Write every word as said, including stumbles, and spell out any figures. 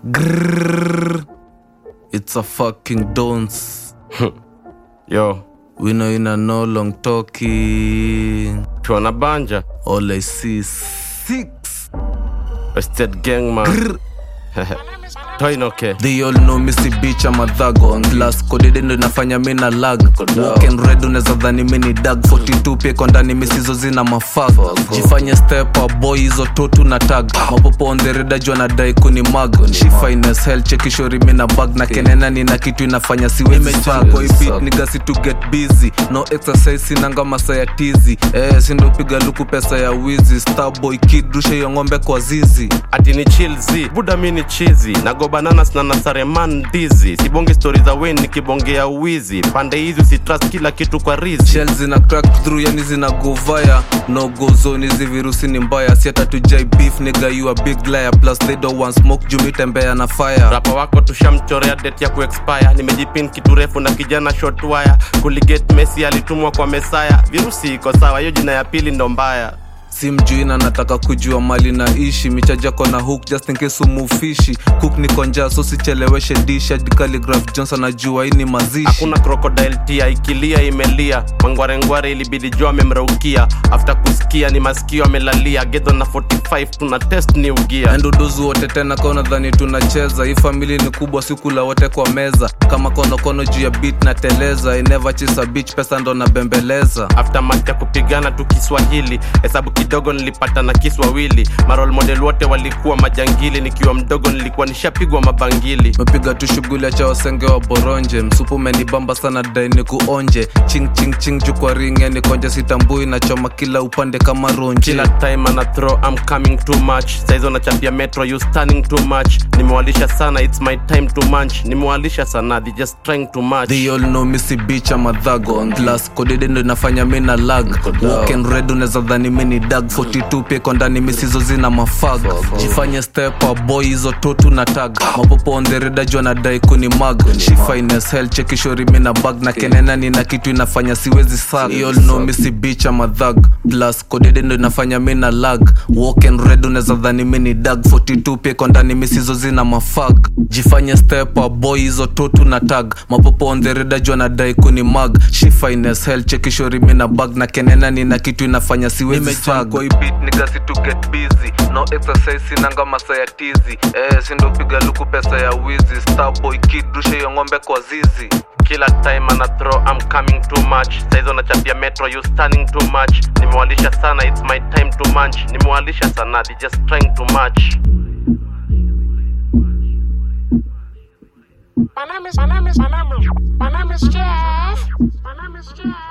Grrrr. It's a fucking dance. Yo, we know in a no long talking. Tuana banja. All I see is six. Wasted gang man. Toinoke. They all know me si bitch I'm a thug on class coded ndo nafanya mimi na lag walk and red unaweza dhani mimi ni dag forty-two pia kwa ndani mimi sizo zina mafag jifanye step up boy hizo totu na tag mapopo on the red ajua na dai kuni mag she fine as hell check shori mimi na bag na kenena nina kitu inafanya siwezi fag boy beat nigga si to get busy no exercise sinanga masa ya tizi eh sindo piga luku pesa ya wizi star boy kid rusha yo ngombe kwa zizi ati ni chill zi buda mimi ni cheesy na go bananas na nasare man dizi sibonge stories za wen nikibongea uwizi pande hizi si trust kila kitu kwa rizi shells zina crack through yani zina go via no go zone hizi virusi ni mbaya si hata tujai beef nigga you a big liar plus they don't want smoke jumi tembea na fire rapa wako tushamchorea date ya ku expire nimejipin kitu refu na kijana short wire kuligate Messi alitumwa kwa Messiah virusi iko sawa hiyo jina ya pili ndo mbaya simjui na nataka kujua mali na ishi michaja kona hook just in case umufishi cook ni konja so sicheleweshe dish hadi Calligraph Johnson najua hii ni mazishi hakuna crocodile tia ikilia imelia mangware ngware ilibidi jua amemraukia after kusikia ni masikio amelalia gedho na forty-five tuna test new gear endo dozu wote tena kwa nadhani tunacheza hii family ni kubwa siku la wote kwa meza kama kono kono juu ya beat na teleza I never chase a bitch pesa ndo na bembeleza after match ya kupigana tu Kiswahili hesabu kidogo nilipata na Kiswahili marol model wote walikuwa majangili nikiwa mdogo nilikuwa nishapigwa mabangili mepiga tu shughuli acha wasenge wa boronje msupu menibamba sana dai ni kuonje ching ching ching jukwa ringe ni konje sitambui na choma kila upande kama ronje kila time ana throw I'm coming too much saizo na chapia metro you stunning too much nimewalisha sana it's my time to munch nimewalisha sana they just trying too much they all know me si bitch I'm a thug on class coded ndo nafanya mimi na lag walk and red unaweza dhani mimi ni dag forty-two pia kwa ndani mimi sizo zina mafag jifanye step up boy hizo totu na tag mapopo on the red ajua na dai kuni mag she fine as hell check shori mimi na bag na kenena nina kitu inafanya siwezi sag they all know me si bitch I'm a thug plus coded ndo nafanya mimi na lag walk and red unaweza dhani mimi ni dag forty-two pia kwa ndani mimi sizo zina mafag jifanye step up boy hizo totu na tag mapopo on the red ajua na dai kuni mag she fine as hell check shori mimi na bag na kenena nina kitu inafanya siwezi sag kwa beat nigga si to get busy no exercise sinanga masa ya tizi eh sindo piga luku pesa ya wizi star boy kid rusha yo ngombe kwa zizi kila time ana throw I'm coming too much saizo na chapia metro you stunning too much nimewalisha sana it's my time to munch nimewalisha sana they just trying too much My name is, my name is, my name is, my name is Jeff. My name is Jeff.